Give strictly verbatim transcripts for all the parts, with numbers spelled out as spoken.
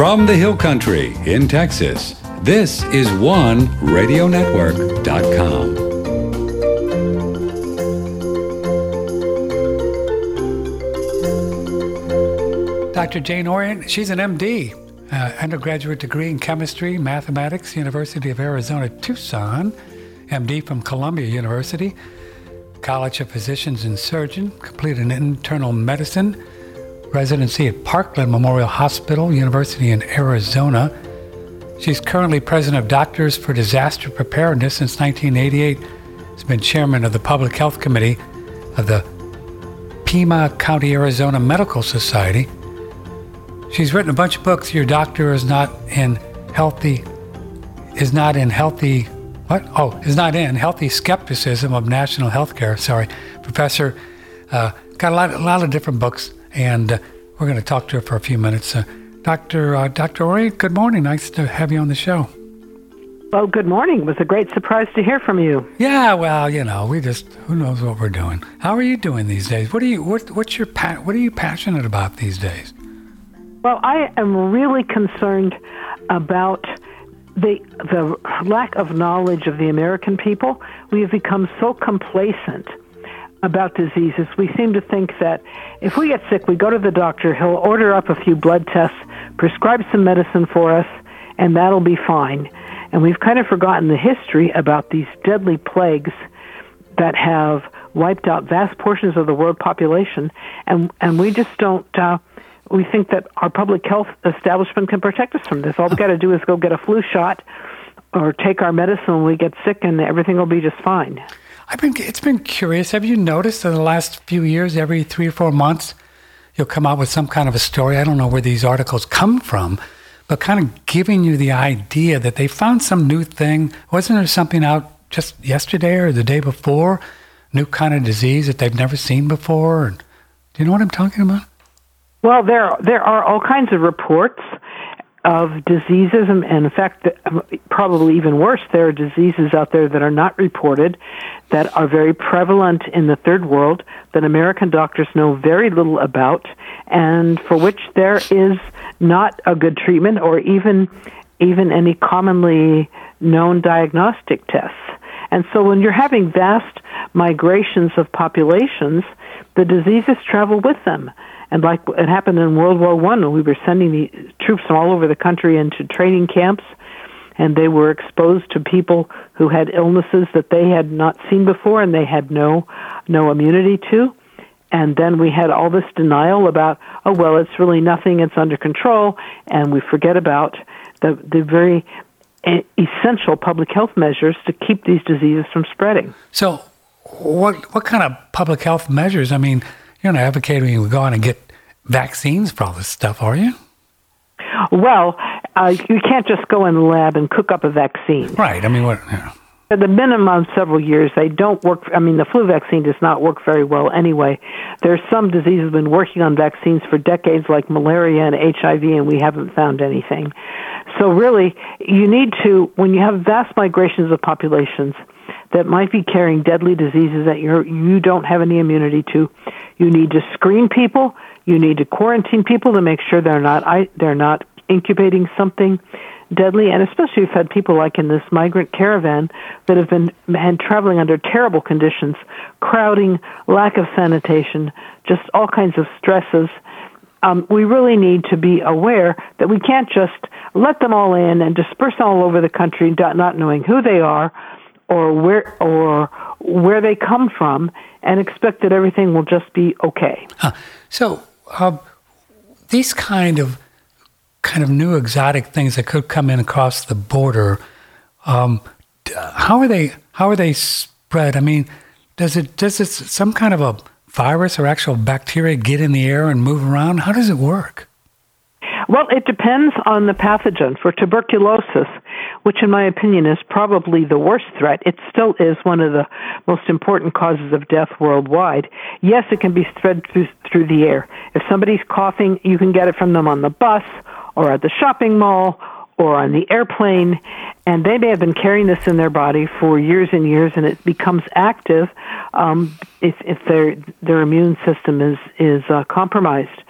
From the Hill Country in Texas, this is one radio network dot com. Doctor Jane Orient, she's an M D, uh, undergraduate degree in chemistry, mathematics, University of Arizona, Tucson, M D from Columbia University, College of Physicians and Surgeons, completed an internal medicine residency at Parkland Memorial Hospital, University in Arizona. She's currently president of Doctors for Disaster Preparedness since nineteen eighty-eight. Has been chairman of the Public Health Committee of the Pima County, Arizona Medical Society. She's written a bunch of books. Your doctor is not in healthy, is not in healthy, what? Oh, is not in healthy skepticism of national healthcare. Sorry, Professor. Uh, got a lot, a lot of different books, and uh, we're going to talk to her for a few minutes. Uh, Doctor Uh, Doctor Orient, good morning. Nice to have you on the show. Well, good morning. It was a great surprise to hear from you. Yeah, well, you know, we just, who knows what we're doing. How are you doing these days? What are you, what, what's your, pa- what are you passionate about these days? Well, I am really concerned about the the lack of knowledge of the American people. We have become so complacent about diseases. We seem to think that if we get sick, we go to the doctor, he'll order up a few blood tests, prescribe some medicine for us, and that'll be fine. And we've kind of forgotten the history about these deadly plagues that have wiped out vast portions of the world population, and and we just don't, uh, we think that our public health establishment can protect us from this. All we got to do is go get a flu shot or take our medicine when we get sick, and everything will be just fine. I've been, it's been curious. Have you noticed in the last few years, every three or four months, you'll come out with some kind of a story? I don't know where these articles come from, but kind of giving you the idea that they found some new thing. Wasn't there something out just yesterday or the day before? New kind of disease that they've never seen before? And, do you know what I'm talking about? Well, there there are all kinds of reports of diseases, and in fact, probably even worse, there are diseases out there that are not reported, that are very prevalent in the third world, that American doctors know very little about, and for which there is not a good treatment or even even any commonly known diagnostic tests. And so when you're having vast migrations of populations, the diseases travel with them. And like it happened in World War One, we were sending the troops from all over the country into training camps, and they were exposed to people who had illnesses that they had not seen before and they had no no immunity to. And then we had all this denial about, oh, well, it's really nothing, it's under control, and we forget about the the very essential public health measures to keep these diseases from spreading. So what what kind of public health measures? I mean, you're not advocating we go on and get vaccines for all this stuff, are you? Well, uh, you can't just go in the lab and cook up a vaccine. Right. I mean, what? You know. At the minimum, several years, they don't work. I mean, the flu vaccine does not work very well anyway. There's some diseases have been working on vaccines for decades, like malaria and H I V, and we haven't found anything. So really, you need to, when you have vast migrations of populations that might be carrying deadly diseases that you're, you don't have any immunity to, you need to screen people. You need to quarantine people to make sure they're not they're not incubating something deadly. And especially, we've had people like in this migrant caravan that have been and traveling under terrible conditions, crowding, lack of sanitation, just all kinds of stresses. Um, we really need to be aware that we can't just let them all in and disperse them all over the country, not knowing who they are or where or where they come from, and expect that everything will just be okay. Huh. So uh, these kind of kind of new exotic things that could come in across the border, um, how are they how are they spread? I mean, does it does it some kind of a virus or actual bacteria get in the air and move around? How does it work? Well, it depends on the pathogen. For tuberculosis, which in my opinion is probably the worst threat, it still is one of the most important causes of death worldwide. Yes, it can be spread through, through the air. If somebody's coughing, you can get it from them on the bus or at the shopping mall or on the airplane, and they may have been carrying this in their body for years and years, and it becomes active um, if, if their their immune system is, is uh, compromised.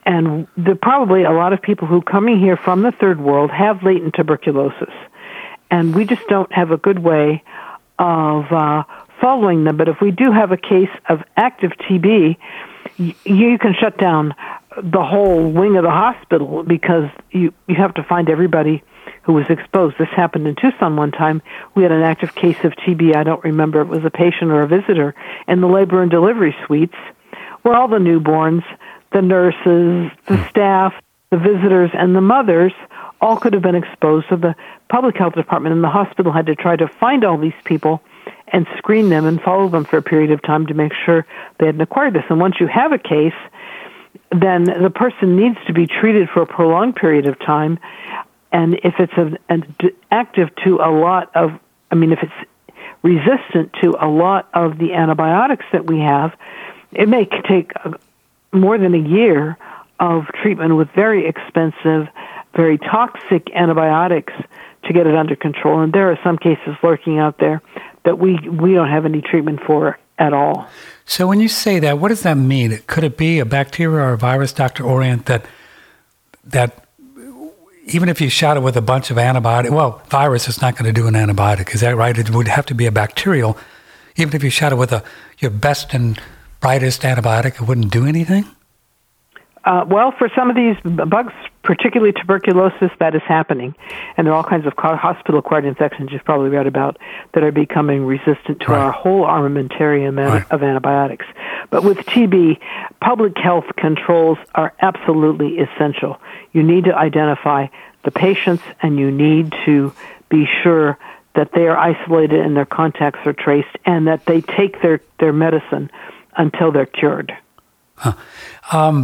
And the, probably a lot of people who are coming here from the third world have latent tuberculosis. And we just don't have a good way of uh, following them. But if we do have a case of active T B, y- you can shut down the whole wing of the hospital because you, you have to find everybody who was exposed. This happened in Tucson one time. We had an active case of T B. I don't remember if it was a patient or a visitor in the labor and delivery suites where all the newborns, the nurses, the staff, the visitors, and the mothers all could have been exposed. So the public health department and the hospital had to try to find all these people and screen them and follow them for a period of time to make sure they hadn't acquired this. And once you have a case, then the person needs to be treated for a prolonged period of time. And if it's an, an active to a lot of, I mean, if it's resistant to a lot of the antibiotics that we have, it may take more than a year of treatment with very expensive, very toxic antibiotics to get it under control. And there are some cases lurking out there that we, we don't have any treatment for at all. So when you say that, what does that mean? Could it be a bacteria or a virus, Doctor Orient, that that even if you shot it with a bunch of antibiotics, well, virus is not going to do an antibiotic, is that right? It would have to be a bacterial. Even if you shot it with a your best and brightest antibiotic, it wouldn't do anything? Uh, well, for some of these bugs, particularly tuberculosis, that is happening. And there are all kinds of hospital-acquired infections you've probably read about that are becoming resistant to right. our whole armamentarium right. of antibiotics. But with T B, public health controls are absolutely essential. You need to identify the patients, and you need to be sure that they are isolated and their contacts are traced, and that they take their, their medicine until they're cured. Huh. Um,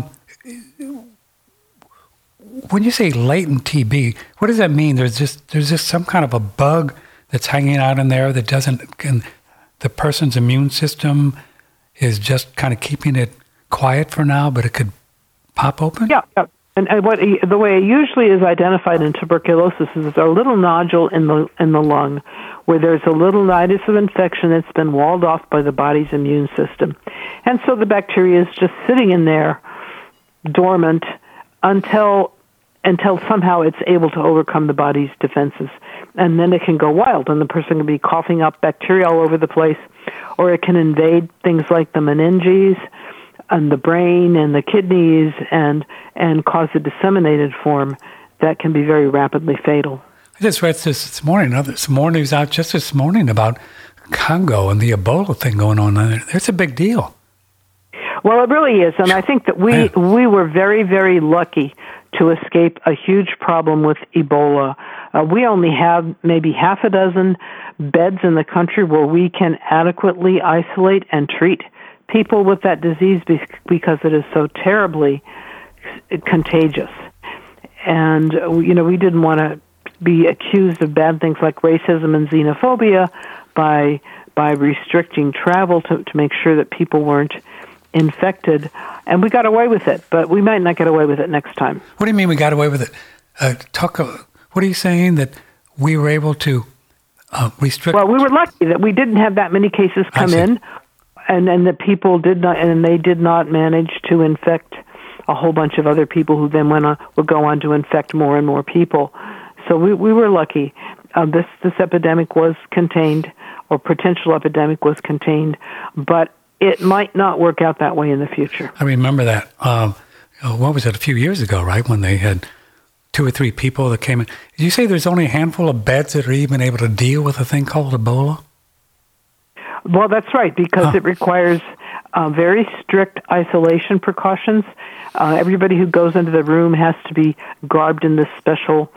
when you say latent T B, what does that mean? There's just there's just some kind of a bug that's hanging out in there that doesn't, can, the person's immune system is just kind of keeping it quiet for now, but it could pop open? Yeah, yeah. And, and what the way it usually is identified in tuberculosis is there's a little nodule in the in the lung where there's a little nidus of infection that's been walled off by the body's immune system. And so the bacteria is just sitting in there dormant until until somehow it's able to overcome the body's defenses. And then it can go wild, and the person can be coughing up bacteria all over the place, or it can invade things like the meninges and the brain and the kidneys and and cause a disseminated form that can be very rapidly fatal. I just read this this morning. Some more news out just this morning about Congo and the Ebola thing going on there. It's a big deal. Well, it really is, and I think that we yeah. we were very, very lucky to escape a huge problem with Ebola. Uh, we only have maybe half a dozen beds in the country where we can adequately isolate and treat people with that disease because it is so terribly contagious. And, you know, we didn't want to be accused of bad things like racism and xenophobia by by restricting travel to, to make sure that people weren't infected. And we got away with it, but we might not get away with it next time. What do you mean we got away with it? Uh, talk. Uh, what are you saying, that we were able to uh, restrict? Well, we were lucky that we didn't have that many cases come in, and, and that people did not, and they did not manage to infect a whole bunch of other people who then went on, would go on to infect more and more people. So we, we were lucky. Uh, this, this epidemic was contained, or potential epidemic was contained, but it might not work out that way in the future. I remember that. Um, what was it, a few years ago, right, when they had two or three people that came in. Did you say there's only a handful of beds that are even able to deal with a thing called Ebola? Well, that's right, because huh. it requires uh, very strict isolation precautions. Uh, everybody who goes into the room has to be garbed in this special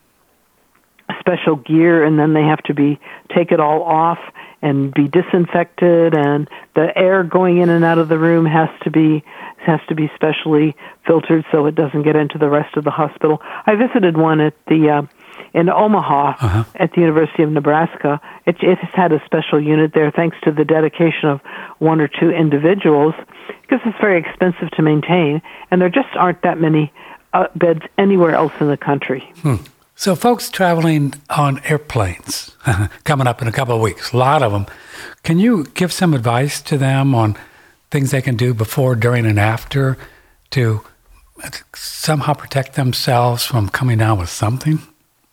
special gear, and then they have to be take it all off and be disinfected, and the air going in and out of the room has to be has to be specially filtered so it doesn't get into the rest of the hospital. I visited one at the uh, in Omaha uh-huh. at the University of Nebraska. It, it has had a special unit there thanks to the dedication of one or two individuals, because it's very expensive to maintain, and there just aren't that many uh, beds anywhere else in the country. Hmm. So folks traveling on airplanes coming up in a couple of weeks, a lot of them, can you give some advice to them on things they can do before, during, and after to somehow protect themselves from coming down with something?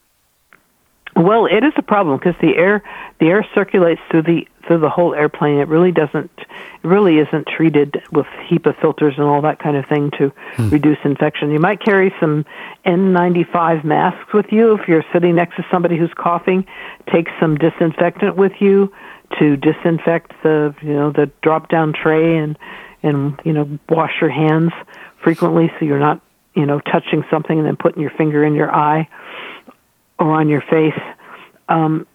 Well, it is a problem because the air the air circulates through the through the whole airplane. It really doesn't it really isn't treated with HEPA filters and all that kind of thing to hmm. reduce infection. You might carry some N ninety-five masks with you if you're sitting next to somebody who's coughing. Take some disinfectant with you to disinfect the you know the drop down tray and and you know wash your hands frequently so you're not you know touching something and then putting your finger in your eye or on your face. Um,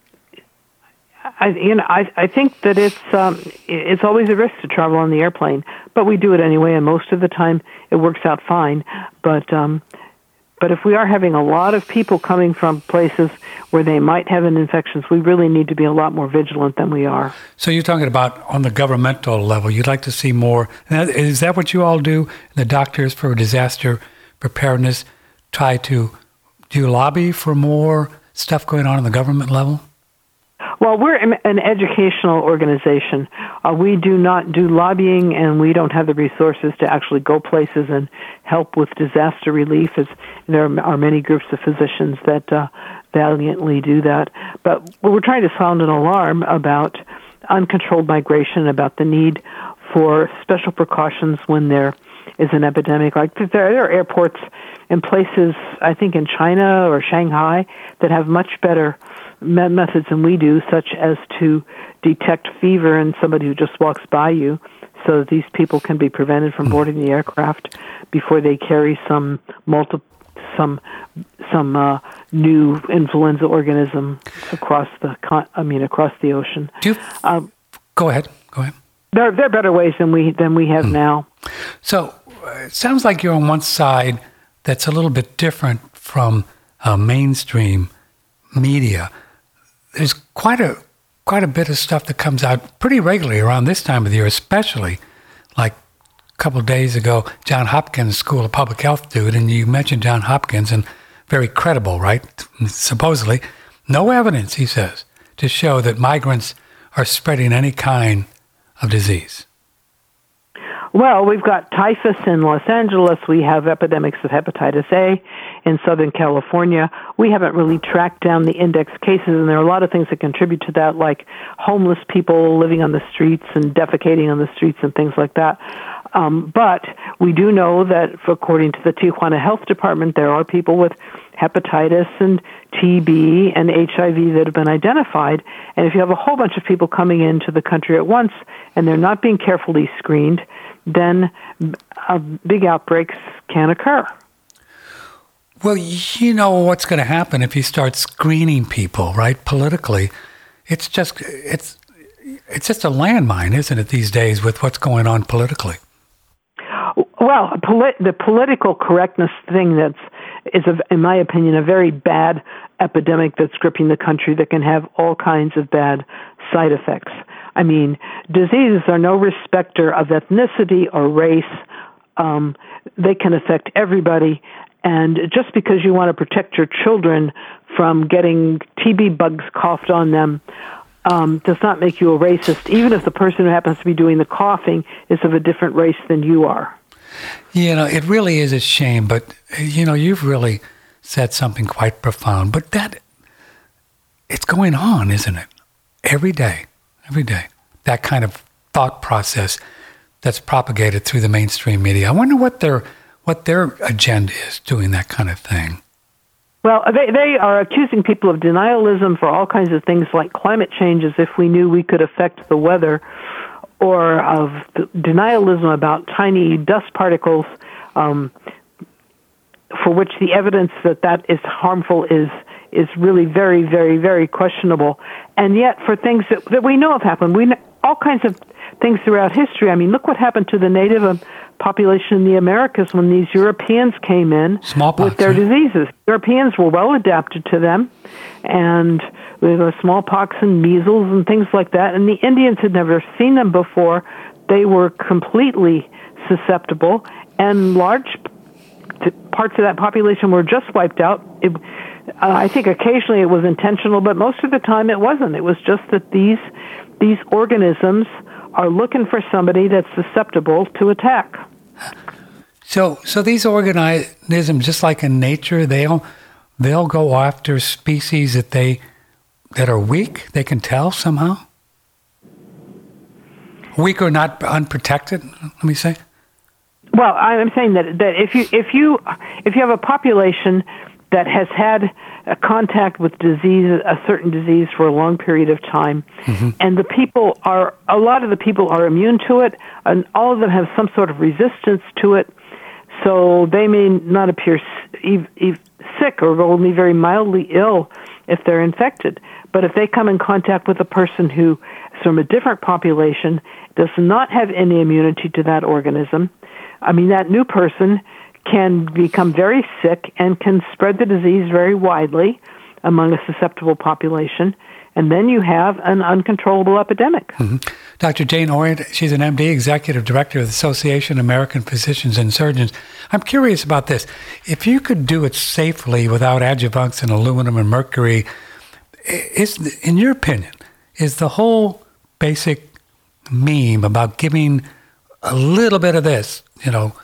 I, you know, I, I think that it's um, it's always a risk to travel on the airplane, but we do it anyway, and most of the time it works out fine. But um, but if we are having a lot of people coming from places where they might have an infection, we really need to be a lot more vigilant than we are. So you're talking about on the governmental level, you'd like to see more. Is that what you all do? The Doctors for Disaster Preparedness try to do you lobby for more stuff going on in the government level? Well, we're an educational organization. Uh, we do not do lobbying, and we don't have the resources to actually go places and help with disaster relief. As there are many groups of physicians that uh, valiantly do that. But we're trying to sound an alarm about uncontrolled migration, about the need for special precautions when there is an epidemic. Like there are airports in places, I think in China or Shanghai, that have much better methods than we do, such as to detect fever in somebody who just walks by you, so that these people can be prevented from boarding the aircraft before they carry some multi, some some uh, new influenza organism across the con- I mean across the ocean. Do you, um, go ahead. Go ahead. There, there are better ways than we than we have hmm. now. So uh, it sounds like you're on one side that's a little bit different from uh, mainstream media. There's quite a quite a bit of stuff that comes out pretty regularly around this time of the year, especially like a couple of days ago, John Hopkins School of Public Health dude, and you mentioned John Hopkins, and very credible, right? Supposedly, no evidence, he says, to show that migrants are spreading any kind of disease. Well, we've got typhus in Los Angeles. We have epidemics of hepatitis A in Southern California. We haven't really tracked down the index cases, and there are a lot of things that contribute to that, like homeless people living on the streets and defecating on the streets and things like that. Um, but we do know that, according to the Tijuana Health Department, there are people with hepatitis and T B and H I V that have been identified. And if you have a whole bunch of people coming into the country at once and they're not being carefully screened, then uh, big outbreaks can occur. Well, you know what's going to happen if you start screening people, right? Politically, it's just it's it's just a landmine, isn't it, these days with what's going on politically? Well, polit- the political correctness thing that's is, a, in my opinion, a very bad epidemic that's gripping the country that can have all kinds of bad side effects. I mean, diseases are no respecter of ethnicity or race. Um, they can affect everybody. And just because you want to protect your children from getting T B bugs coughed on them um, does not make you a racist, even if the person who happens to be doing the coughing is of a different race than you are. You know, it really is a shame, but, you know, you've really said something quite profound. But that, it's going on, isn't it? Every day, every day. That kind of thought process that's propagated through the mainstream media. I wonder what their what their agenda is doing that kind of thing. Well, they, they are accusing people of denialism for all kinds of things like climate change, as if we knew we could affect the weather, or of denialism about tiny dust particles, um, for which the evidence that that is harmful is is really very, very, very questionable. And yet, for things that, that we know have happened, we know all kinds of things throughout history. I mean, look what happened to the native population in the Americas when these Europeans came in Smallpox, with their right? diseases. Europeans were well adapted to them, and with the smallpox and measles and things like that. And the Indians had never seen them before. They were completely susceptible, and large parts of that population were just wiped out. It, uh, I think occasionally it was intentional, but most of the time it wasn't. It was just that these these organisms are looking for somebody that's susceptible to attack. So, so these organisms, just like in nature, they'll they'll go after species that they that are weak. They can tell somehow. Weak or not unprotected. Let me say. Well, I'm saying that that if you if you if you have a population that has had a contact with disease, a certain disease for a long period of time, mm-hmm. and the people are a lot of the people are immune to it, and all of them have some sort of resistance to it. So they may not appear sick or only very mildly ill if they're infected. But if they come in contact with a person who is from a different population, does not have any immunity to that organism, I mean, that new person can become very sick and can spread the disease very widely among a susceptible population. And then you have an uncontrollable epidemic. Mm-hmm. Doctor Jane Orient, she's an M D, Executive Director of the Association of American Physicians and Surgeons. I'm curious about this. If you could do it safely without adjuvants and aluminum and mercury, is, in your opinion, is the whole basic meme about giving a little bit of this, you know,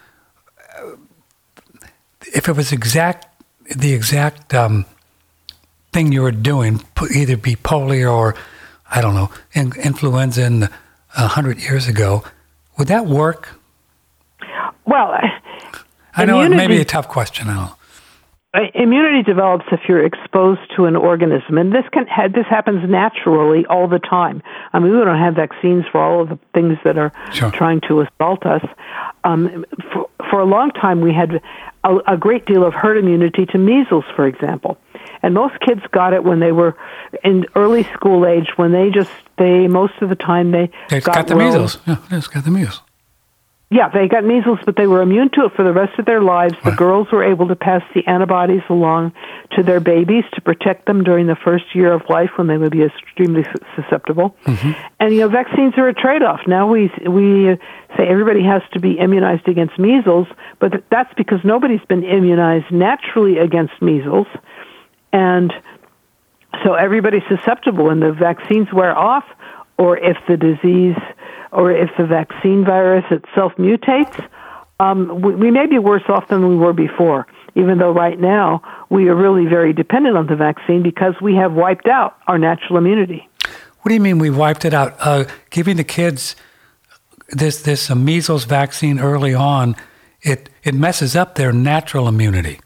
if it was exact, the exact um, thing you were doing, either be polio or, I don't know, in, influenza in a hundred years ago, would that work? Well, I know it may be a tough question. I don't know. Immunity develops if you're exposed to an organism, and this can this happens naturally all the time. I mean, we don't have vaccines for all of the things that are sure. trying to assault us. Um, for, for a long time, we had a, a great deal of herd immunity to measles, for example, and most kids got it when they were in early school age. When they just they most of the time they they got, got the well, measles. Yeah, they just got the measles. Yeah, they got measles, but they were immune to it for the rest of their lives. The right. girls were able to pass the antibodies along to their babies to protect them during the first year of life when they would be extremely susceptible. Mm-hmm. And, you know, vaccines are a trade-off. Now we we say everybody has to be immunized against measles, but that's because nobody's been immunized naturally against measles. And so everybody's susceptible, and the vaccines wear off, or if the disease... or if the vaccine virus itself mutates, um, we, we may be worse off than we were before, even though right now we are really very dependent on the vaccine because we have wiped out our natural immunity. What do you mean we wiped it out? Uh, giving the kids this this uh, measles vaccine early on, it, it messes up their natural immunity.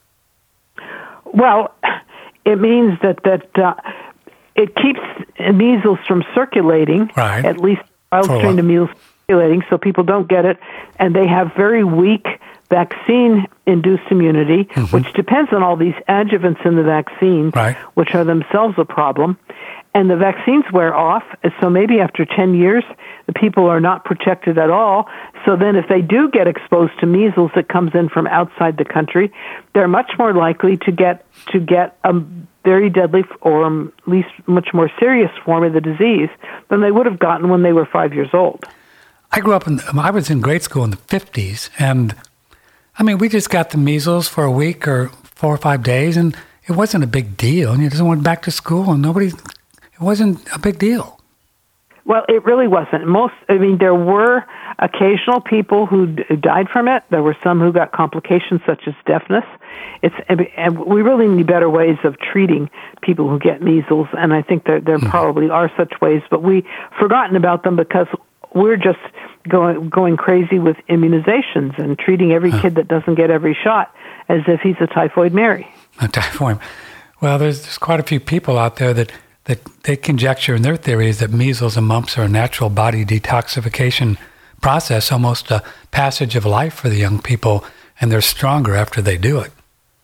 Well, it means that, that uh, it keeps measles from circulating, right. at least wild-strain to measles circulating, so people don't get it, and they have very weak vaccine-induced immunity, mm-hmm. which depends on all these adjuvants in the vaccine, right. which are themselves a problem. And the vaccines wear off, so maybe after ten years, the people are not protected at all. So then if they do get exposed to measles that comes in from outside the country, they're much more likely to get to get a very deadly or at least much more serious form of the disease than they would have gotten when they were five years old. I grew up in, I was in grade school in the fifties, and I mean, we just got the measles for a week or four or five days, and it wasn't a big deal. And you just went back to school, and nobody, it wasn't a big deal. Well, it really wasn't. Most, I mean, there were occasional people who d- died from it. There were some who got complications such as deafness. It's, and we really need better ways of treating people who get measles, and I think that there mm-hmm. probably are such ways, but we've forgotten about them because we're just going going crazy with immunizations and treating every huh. kid that doesn't get every shot as if he's a typhoid Mary. A typhoid. Well, there's, there's quite a few people out there that that they conjecture in their theories that measles and mumps are a natural body detoxification process, almost a passage of life for the young people, and they're stronger after they do it.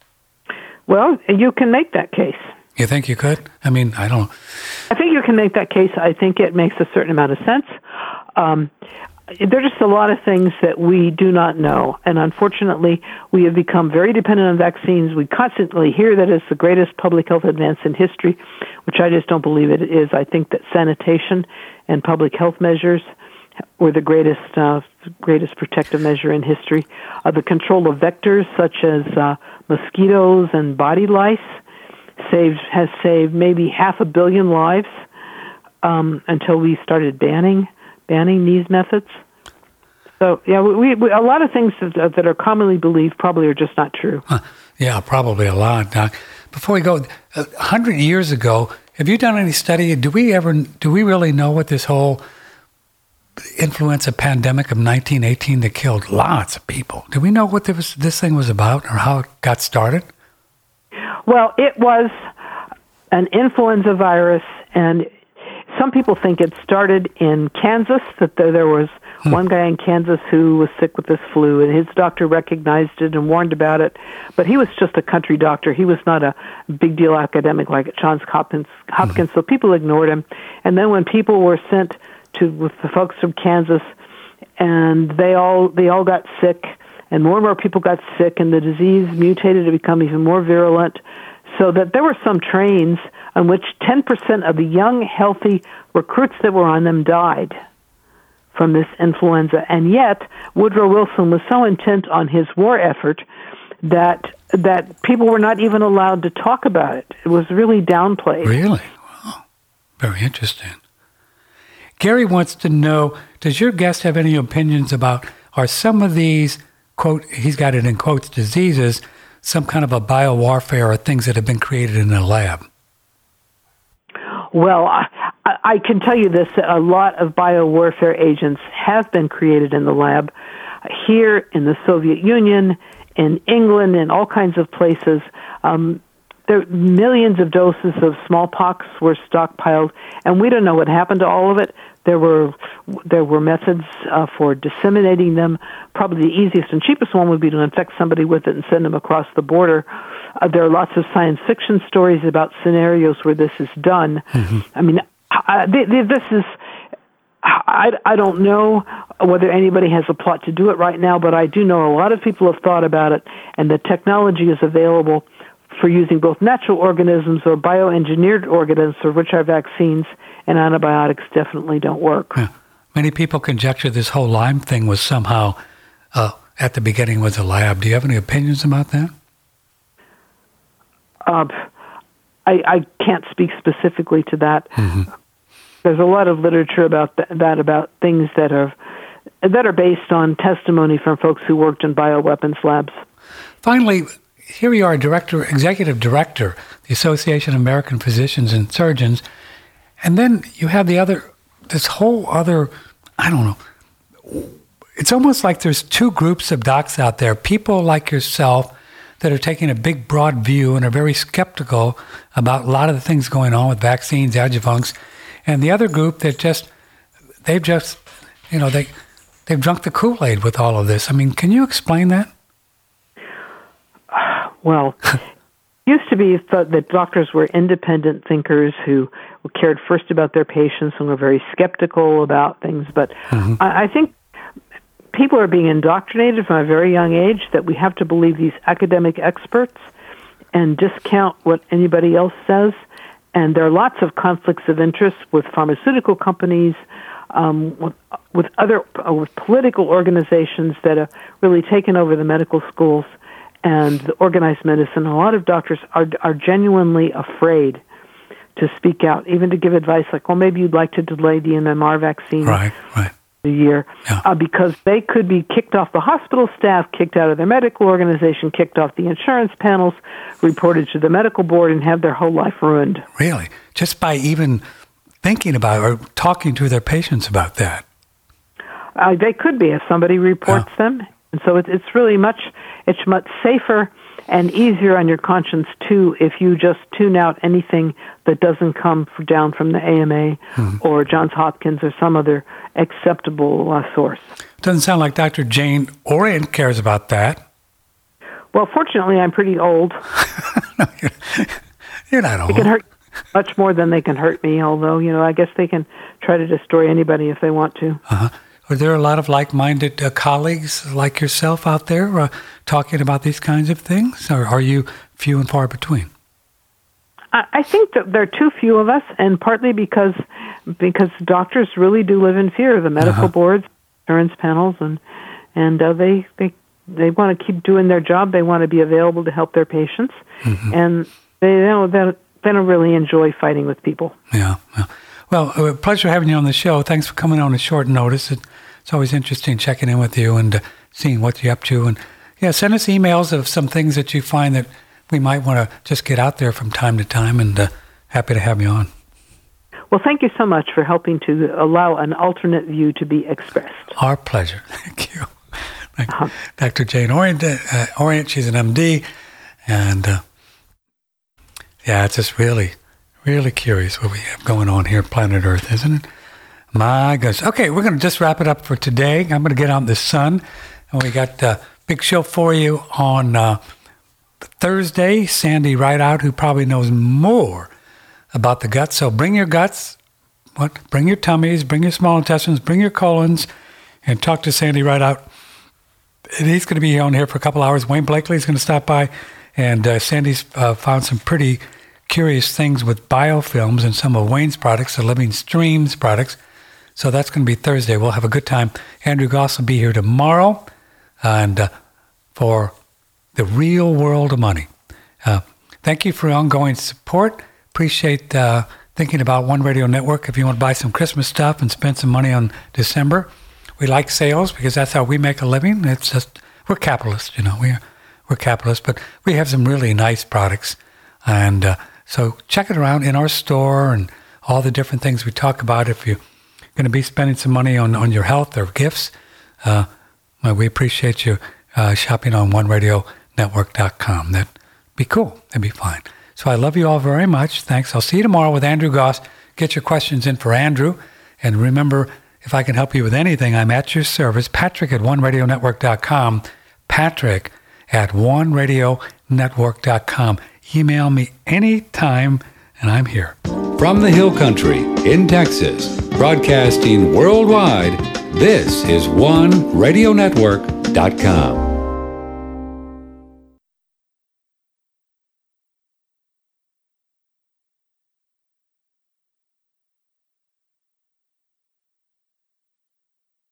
Well, you can make that case. You think you could? I mean, I don't... I think you can make that case. I think it makes a certain amount of sense. Um, there are just a lot of things that we do not know, and unfortunately, we have become very dependent on vaccines. We constantly hear that it's the greatest public health advance in history, which I just don't believe it is. I think that sanitation and public health measures were the greatest uh, greatest protective measure in history. Uh, the control of vectors such as uh, mosquitoes and body lice saved has saved maybe half a billion lives um, until we started banning banning these methods. So, yeah, we, we, a lot of things that, that are commonly believed probably are just not true. Huh. Yeah, probably a lot, Doc. Before we go, a hundred years ago, have you done any study? Do we ever, do we really know what this whole influenza pandemic of nineteen eighteen that killed lots of people? Do we know what this, this thing was about or how it got started? Well, it was an influenza virus, and some people think it started in Kansas, that there, there was hmm. one guy in Kansas who was sick with this flu, and his doctor recognized it and warned about it, but he was just a country doctor. He was not a big deal academic like at Johns Hopkins, Hopkins hmm. so people ignored him. And then when people were sent to with the folks from Kansas, and they all they all got sick, and more and more people got sick, and the disease mutated to become even more virulent, so that there were some trains on which ten percent of the young, healthy recruits that were on them died from this influenza. And yet, Woodrow Wilson was so intent on his war effort that that people were not even allowed to talk about it. It was really downplayed. Really? Wow. Very interesting. Gary wants to know, does your guest have any opinions about, are some of these, quote, he's got it in quotes, diseases, some kind of a biowarfare or things that have been created in a lab? Well, I, I can tell you this, a lot of biowarfare agents have been created in the lab here in the Soviet Union, in England, in all kinds of places. Um, there millions of doses of smallpox were stockpiled, and we don't know what happened to all of it. There were there were methods uh, for disseminating them. Probably the easiest and cheapest one would be to infect somebody with it and send them across the border. Uh, there are lots of science fiction stories about scenarios where this is done. Mm-hmm. I mean, I, this is, I, I don't know whether anybody has a plot to do it right now, but I do know a lot of people have thought about it, and the technology is available for using both natural organisms or bioengineered organisms, for which our vaccines and antibiotics definitely don't work. Yeah. Many people conjecture this whole Lyme thing was somehow, uh, at the beginning, was a lab. Do you have any opinions about that? Uh, I, I can't speak specifically to that. Mm-hmm. There's a lot of literature about th- that, about things that are that are based on testimony from folks who worked in bioweapons labs. Finally, here you are, director, executive director, the Association of American Physicians and Surgeons, and then you have the other, this whole other, I don't know, it's almost like there's two groups of docs out there, people like yourself that are taking a big, broad view and are very skeptical about a lot of the things going on with vaccines, adjuvants, and the other group that just, they've just, you know, they, they've drunk the Kool-Aid with all of this. I mean, can you explain that? Well, it used to be thought that doctors were independent thinkers who cared first about their patients and were very skeptical about things. But mm-hmm. I, I think people are being indoctrinated from a very young age that we have to believe these academic experts and discount what anybody else says. And there are lots of conflicts of interest with pharmaceutical companies, um, with, with other uh, with political organizations that have really taken over the medical schools and the organized medicine. A lot of doctors are are genuinely afraid to speak out, even to give advice like, well, maybe you'd like to delay the M M R vaccine right, right. a year, yeah. uh, because they could be kicked off the hospital staff, kicked out of their medical organization, kicked off the insurance panels, reported to the medical board, and have their whole life ruined. Really? Just by even thinking about or talking to their patients about that? Uh, they could be if somebody reports yeah. them. And so it's, it's really much, it's much safer and easier on your conscience, too, if you just tune out anything that doesn't come down from the A M A hmm. or Johns Hopkins or some other acceptable uh, source. Doesn't sound like Doctor Jane Orient cares about that. Well, fortunately, I'm pretty old. No, you're, you're not old. They can hurt much more than they can hurt me, although, you know, I guess they can try to destroy anybody if they want to. Uh-huh. Are there a lot of like-minded uh, colleagues like yourself out there uh, talking about these kinds of things, or are you few and far between? I, I think that there are too few of us, and partly because because doctors really do live in fear of the medical uh-huh. boards, insurance panels, and and uh, they they they want to keep doing their job. They want to be available to help their patients, mm-hmm. and they don't they, they don't really enjoy fighting with people. Yeah. yeah. Well, a pleasure having you on the show. Thanks for coming on at short notice. It's it's always interesting checking in with you and uh, seeing what you're up to. And yeah, send us emails of some things that you find that we might want to just get out there from time to time, and uh, happy to have you on. Well, thank you so much for helping to allow an alternate view to be expressed. Our pleasure. Thank you. Thank uh-huh. Doctor Jane Orient, uh, Orient, she's an M D, and uh, yeah, it's just really, really curious what we have going on here at planet Earth, isn't it? My goodness. Okay, we're going to just wrap it up for today. I'm going to get out in the sun, and we got a big show for you on uh, Thursday. Sandy Rideout, who probably knows more about the guts. So bring your guts, what? Bring your tummies, bring your small intestines, bring your colons, and talk to Sandy Rideout. And he's going to be on here for a couple hours. Wayne Blakely is going to stop by, and uh, Sandy's uh, found some pretty curious things with biofilms and some of Wayne's products, the Living Streams products. So that's going to be Thursday. We'll have a good time. Andrew Goss will be here tomorrow, and uh, for the real world of money. Uh, thank you for your ongoing support. Appreciate uh, thinking about One Radio Network. If you want to buy some Christmas stuff and spend some money on December, we like sales because that's how we make a living. It's just, we're capitalists, you know, we're, we're capitalists, but we have some really nice products. And uh, so check it around in our store and all the different things we talk about. If you're going to be spending some money on, on your health or gifts, uh, well, we appreciate you uh, shopping on one radio network dot com. That'd be cool. That'd be fine. So I love you all very much. Thanks. I'll see you tomorrow with Andrew Goss. Get your questions in for Andrew. And remember, if I can help you with anything, I'm at your service. Patrick at one radio network dot com. Patrick at one radio network dot com. Email me anytime, and I'm here. From the Hill Country in Texas, broadcasting worldwide, this is one radio network dot com.